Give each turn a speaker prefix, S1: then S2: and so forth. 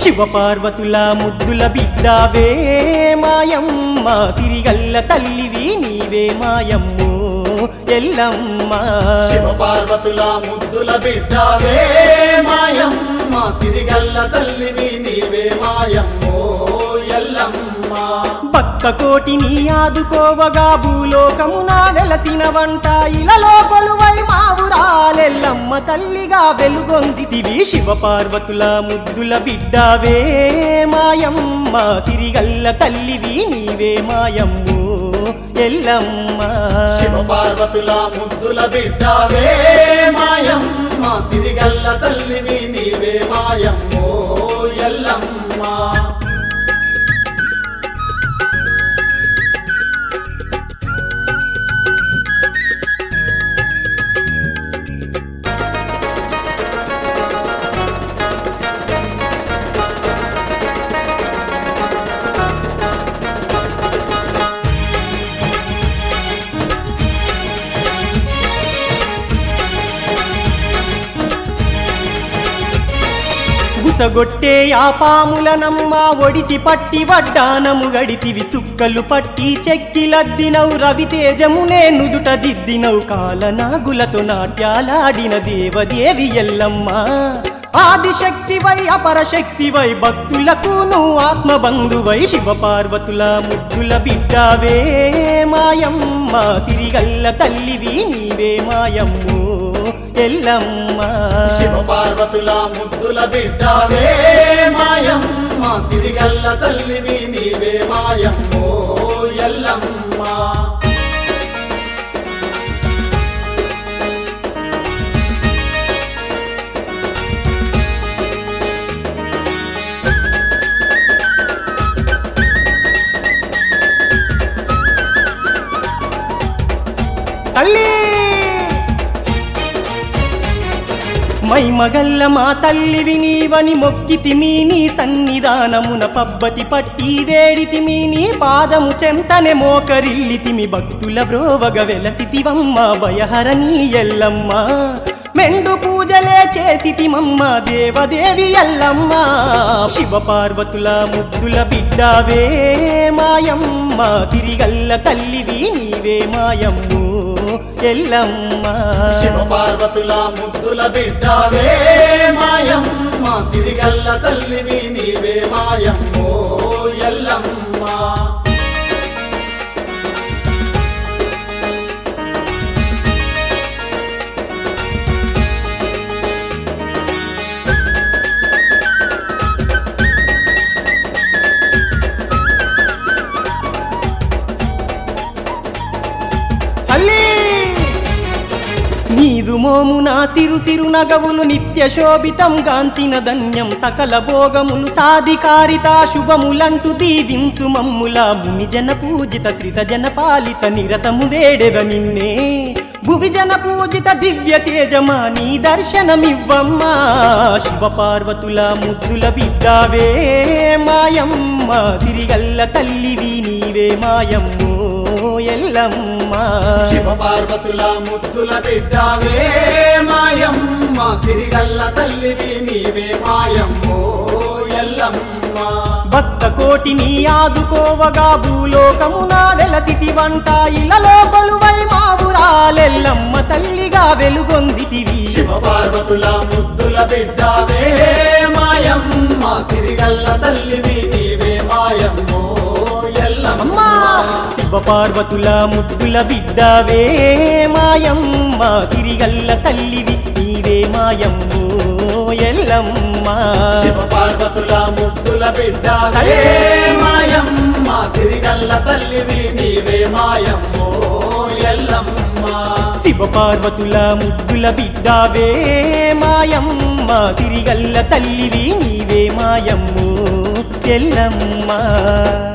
S1: శివపార్వతుల ముద్దుల బిడ్డావే మాయమ్మ సిరిగల్ల తల్లివి నీవే మాయమ్మో ఎల్లమ్మ
S2: శివపార్వతుల ముద్దుల బిడ్డావే మాయమ్మ సిరిగల్ల తల్లివి నీవే మాయమ్మో ఎల్లమ్మ
S1: భక్త కోటిని ఆదుకోవగా భూలోకమున వెలసిన వంట ఇలలో కొలువై మావురాలెల్లమ్మ తల్లిగా వెలుగొందితివి శివపార్వతుల ముద్దుల బిడ్డావే మాయమ్మ సిరిగల్ల తల్లివి నీవే మాయమ్మో ఎల్లమ్మ
S2: శివపార్వతుల ముద్దుల బిడ్డావే మాయమ్మ సిరిగల్ల తల్లివి నీవే మాయమ్మో ఎల్లమ్మ
S1: బుసగొట్టే ఆ పాములనమ్మ ఒడిసి పట్టి వడ్డానము గడితివి చుక్కలు పట్టి చెక్కిలద్దినవు రవితేజమునే నుదుట దిద్దినవు కాలనాగులతో నాట్యాలాడిన దేవదేవి ఎల్లమ్మ ఆదిశక్తివై అపరశక్తివై భక్తులకు నువ్వు ఆత్మబంధువై శివపార్వతుల ముద్దుల బిడ్డావే మాయమ్మ సిరిగల్ల తల్లివి నీవే మాయమ్మో ఎల్లమ్మ
S2: శివపార్వతుల ముద్దుల బిడ్డావే మాయమ్మ సిరిగల్ల తల్లివి నీవే మాయమ్మో ఎల్లమ్మ
S1: తల్లి మైమగల్ల మా తల్లివి నీవని మొక్కితిమి నీ సన్నిధానమున పబ్బతి పట్టి వేడితిమి నీ పాదము చెంతనే మోకరిల్లితిమి భక్తుల బ్రోవగ వెలసితివమ్మ భయహరణి ఎల్లమ్మ మెండు పూజలే చేసితిమమ్మ దేవదేవి ఎల్లమ్మ శివపార్వతుల ముద్దుల బిడ్డావే మాయమ్మ సిరిగల్ల తల్లివి నీవే మాయమ్మో ఎల్లమ్మ
S2: శివపార్వతుల ముద్దుల బిడ్డావే మాయమ్మ సిరిగల్ల తల్లివి నీవే మాయమ్మో ఎల్లమ్మ
S1: నీదు మోమున సిరు సిరు నగవులు నిత్య శోభితం గాంచిన ధన్యం సకల భోగములు సాధికారిత శుభములంటూ దీవించు మమ్ముల మునిజన పూజిత శ్రితజన పాలిత నిరతము వేడెద నిన్నే భువిజన పూజిత దివ్య తేజమా నీ దర్శనమివ్వమ్మా శివపార్వతుల ముద్దుల బిడ్డావే మాయమ్మ సిరిగల్ల తల్లివి నీవే మాయమ్మో ఎల్లమ్మ
S2: శివపార్వతుల ముద్దుల బిడ్డావే మాయమ్మ సిరిగల్ల తల్లివి నీవే మాయమ్మో ఎల్లమ్మ
S1: భక్త కోటిని ఆదుకోవగా భూలోకమున వెలసితి వంట ఇలలో కొలువై మావురాలెల్లమ్మ తల్లిగా వెలుగొందితివి
S2: శివపార్వతుల ముద్దుల బిడ్డావే మాయమ్మ సిరిగల్ల తల్లివి నీవే మాయమ్మో ఎల్లమ్మ
S1: శివపార్వతుల ముద్దుల బిడ్డావే మాయమ్మ సిరిగల్ల తల్లివి నీవే మాయమ్మో ఎల్లమ్మ
S2: శివపార్వతుల ముద్దుల బిడ్డావే మాయమ్మ సిరిగల్ల తల్లివి నీవే మాయమ్మో ఎల్లమ్మ
S1: శివపార్వతుల ముద్దుల బిడ్డావే మాయమ్మ సిరిగల్ల తల్లివి నీవే మాయమ్మో ఎల్లమ్మ